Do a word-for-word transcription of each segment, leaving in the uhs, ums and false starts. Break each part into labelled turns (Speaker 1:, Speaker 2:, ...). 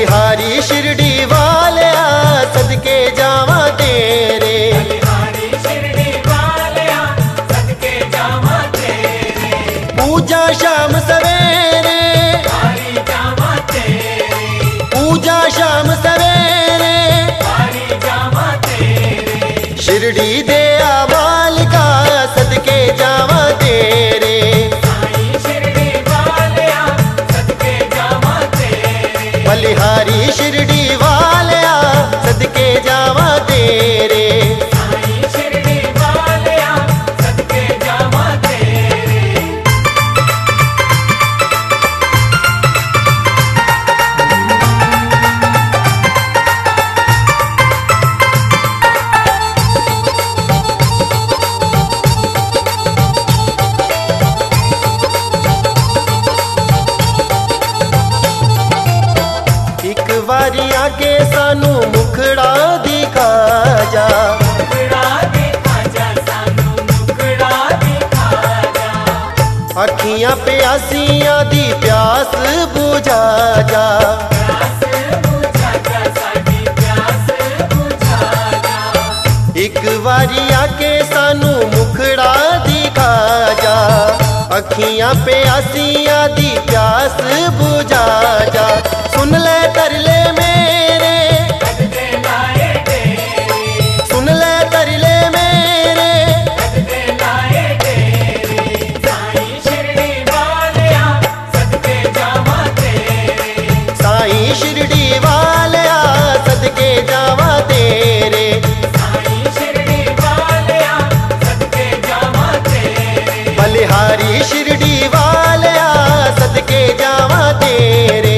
Speaker 1: बलिहारी शिरडी वालिया सदके जावा तेरे,
Speaker 2: बलिहारी शिरडी वालिया सदके जावा तेरे।
Speaker 1: पूजा शाम सवेरे
Speaker 2: वारी जावा तेरे,
Speaker 1: पूजा शाम सवेरे
Speaker 2: वारी जावा तेरे।
Speaker 1: शिरडी दे मालिका सदके जावा तेरे,
Speaker 2: साईं शिरडी वालिया सदके जावा तेरे।
Speaker 1: बलिहारी शिरडी वालिया सदके जावा तेरे।
Speaker 2: साईं शिरडी वालिया सदके जावा तेरे।
Speaker 1: एक बारी आके सानू मुखड़ा दिखा जा,
Speaker 2: मुखड़ा दिखा जा सानू मुखड़ा दिखा जा।
Speaker 1: अखियां प्यासियां दी प्यास बुझा जा,
Speaker 2: प्यास बुझा जा साडी प्यास बुझा जा।
Speaker 1: एक बारी आके सानू मुखड़ा दिखा जा, अखियां प्यासियां दी प्यास बुझा जा। सुन ले तरले मेरे
Speaker 2: सदके लाए तेरे,
Speaker 1: सुन ले तरले मेरे,
Speaker 2: सदके लाए तेरे। साईं शिरडी वालिया सदके जावा तेरे,
Speaker 1: साईं शिरडी वालिया सदके जावा तेरे।
Speaker 2: साईं शिरडी वालिया सदके जावा तेरे।
Speaker 1: बलिहारी शिरडी वालिया सदके जावा तेरे।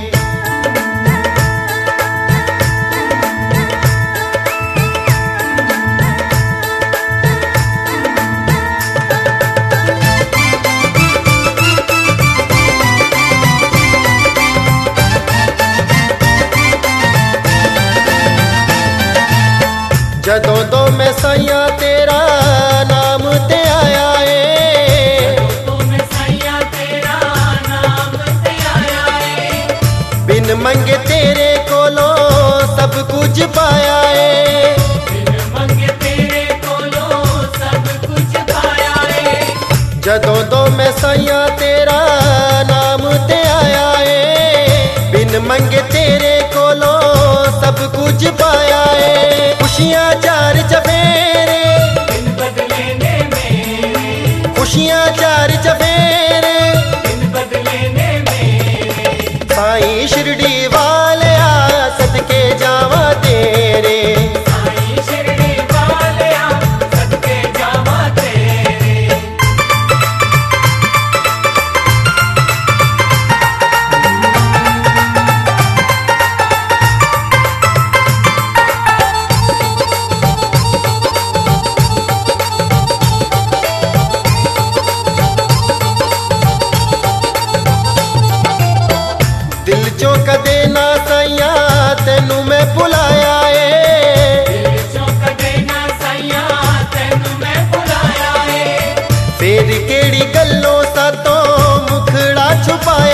Speaker 1: जदों तो मैं सैया तेरा नाम ते आया है,
Speaker 2: तुम सैया तेरा नाम ते आया है।
Speaker 1: बिन मंगे तेरे कोलों सब कुछ पाया है,
Speaker 2: बिन मंगे तेरे कोलों सब कुछ पाया है।
Speaker 1: जदों तो मैं सैया तेरा नाम ते आया है, बिन मंगे तेरे कोलों सब कुछ पाया है। खुशियां चार चफेरे
Speaker 2: बिन बदले ने मेरे,
Speaker 1: खुशियां चार चफेरे,
Speaker 2: बिन बदले ने मेरे।
Speaker 1: साईं शिरडी वालिया सदके जावा तेरे,
Speaker 2: साईं शिरडी वालिया सदके जावा तेरे।
Speaker 1: दिल चो कदे ना सैया तेनू मैं भुलाया है,
Speaker 2: दिल चों कदे ना सैया तैनू मैं भुलाया है।
Speaker 1: फेर केड़ी गल्लों सातों मुखड़ा छुपाया